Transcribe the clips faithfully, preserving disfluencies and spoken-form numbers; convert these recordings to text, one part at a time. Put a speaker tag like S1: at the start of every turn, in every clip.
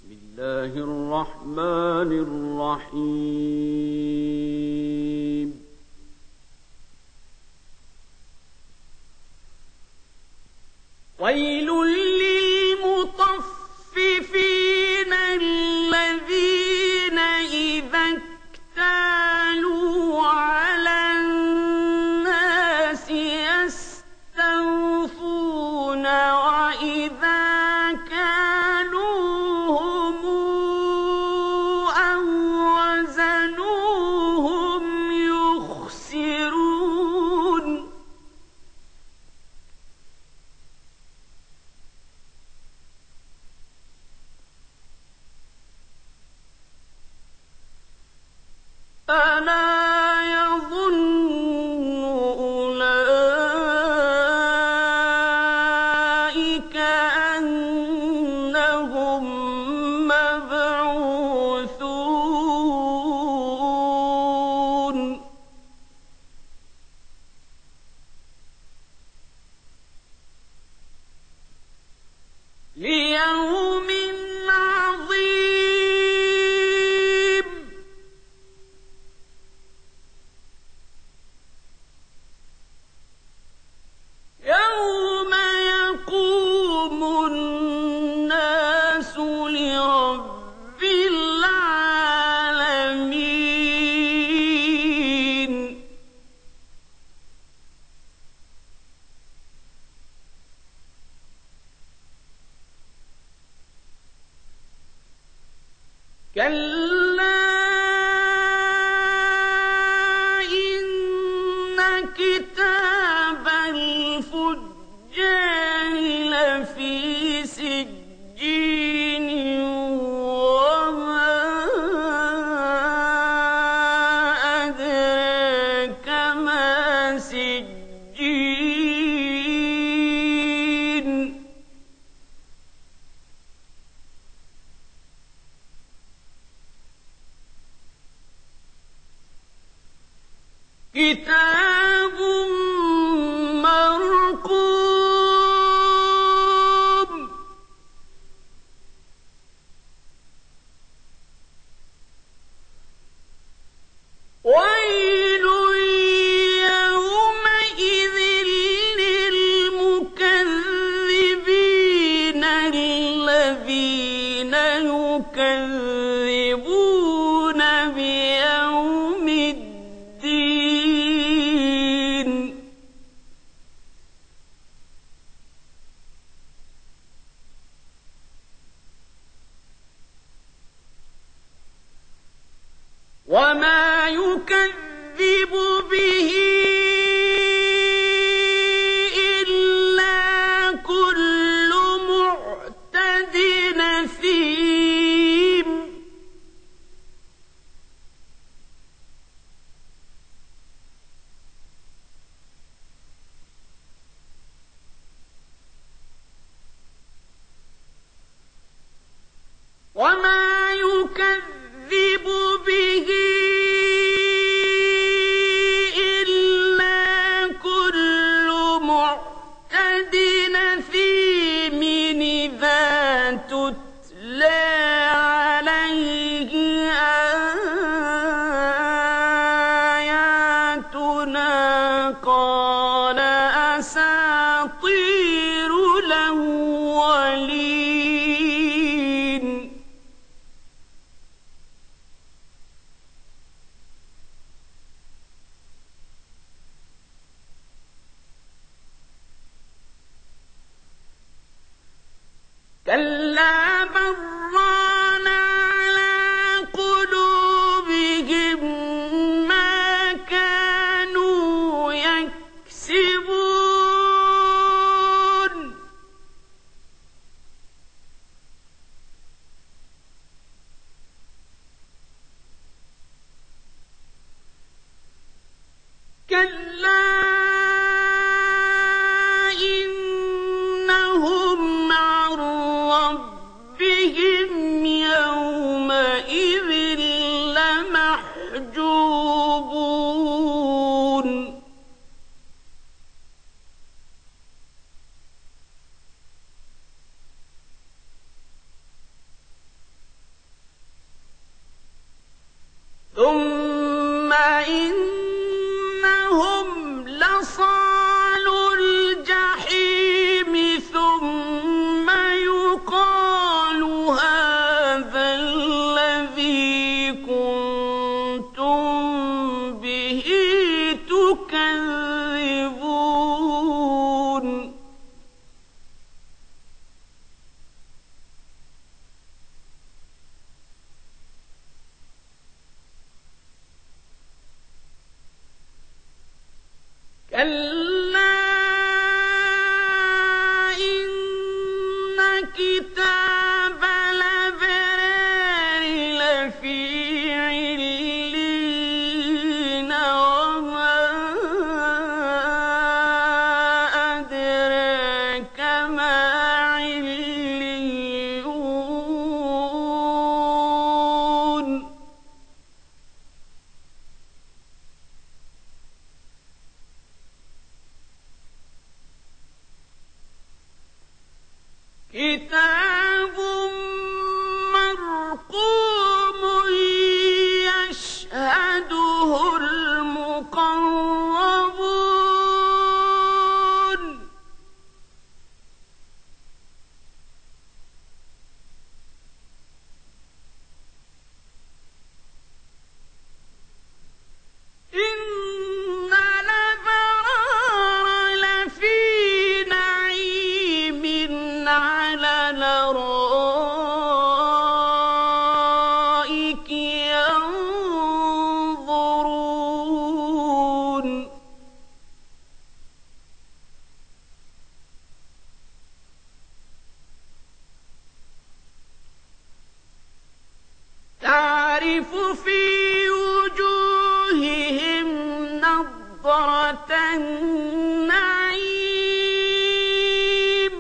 S1: الله الرحمن الرحيم ويل للمطففين الذين إذا اكتالوا على الناس يستوفون وإذا كالوهم أو وزنوهم يخسرون ألا يظن أولئك أنهم مبعوثون ليوم عظيم يوم يقوم الناس لرب العالمين كلا إن كتاب الفجار لفي سجين وما أدراك ما سجين كتاب مرقوم ويل يومئذ للمكذبين الذين يكذبون بيوم الدين وما يكذب به إلا كل معتد أثيم وما يكذب به إلا كل معتد أثيم إذا تتلى عليه آياتنا قال أساطير الأولين كلا بل ران على قلوبهم ما كانوا يكسبون كلا إن كتاب الأبرار لفي عليين وما أدراك ما عليون كتاب مرقوم يشهده المقربون إن الأبرار لفي نعيم على الأرائك ينظرون تعرف في وجوههم نضرة النعيم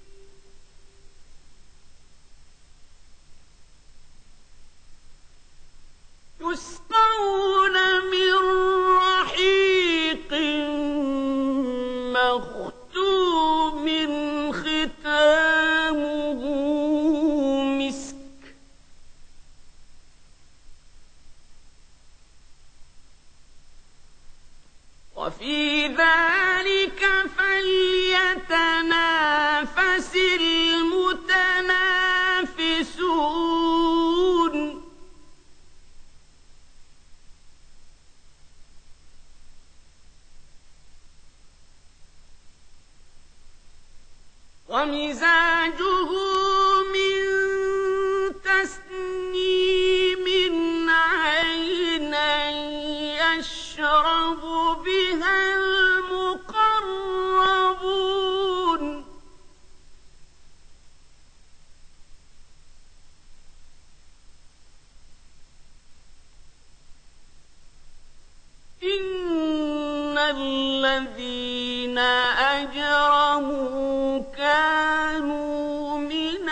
S1: يسقون من رحيق مختوم ختامه مسك وفي ذلك فليتنافس المتنافسون ومزاجه من تسنيم عينا يشرب بها المقربون إن الذين أجرموا كانوا من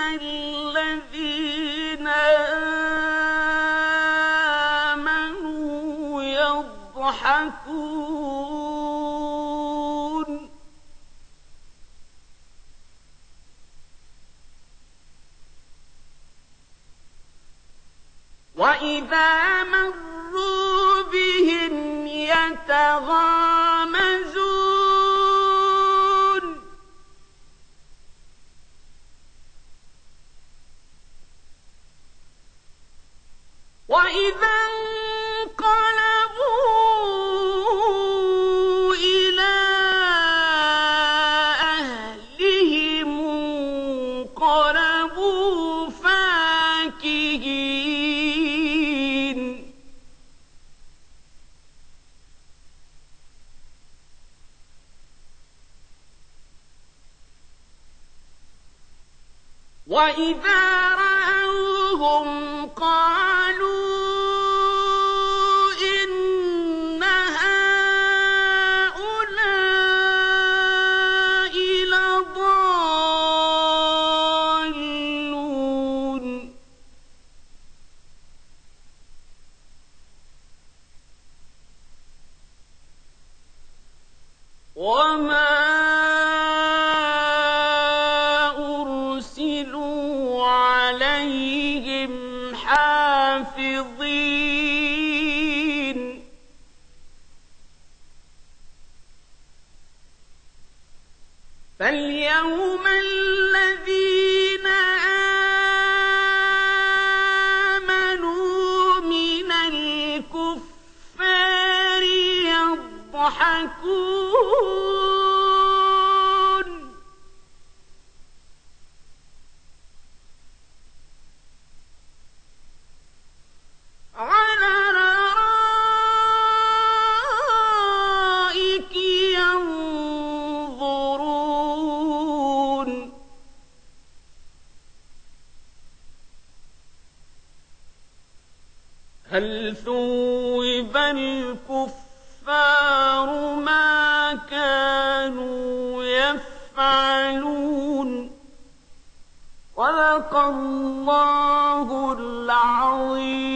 S1: الذين آمنوا يضحكون وإذا مروا بهم يتغامزون وإذا انقلبوا إلى أهلهم انقلبوا فاكهين وإذا رأوهم قالوا إن هؤلاء لضالون وما أرسلوا عليهم حافظين فاليوم الذين آمنوا من الكفار يضحكون على الأرائك ينظرون هل ثوب الكفار ما كانوا يفعلون صدق الله العظيم.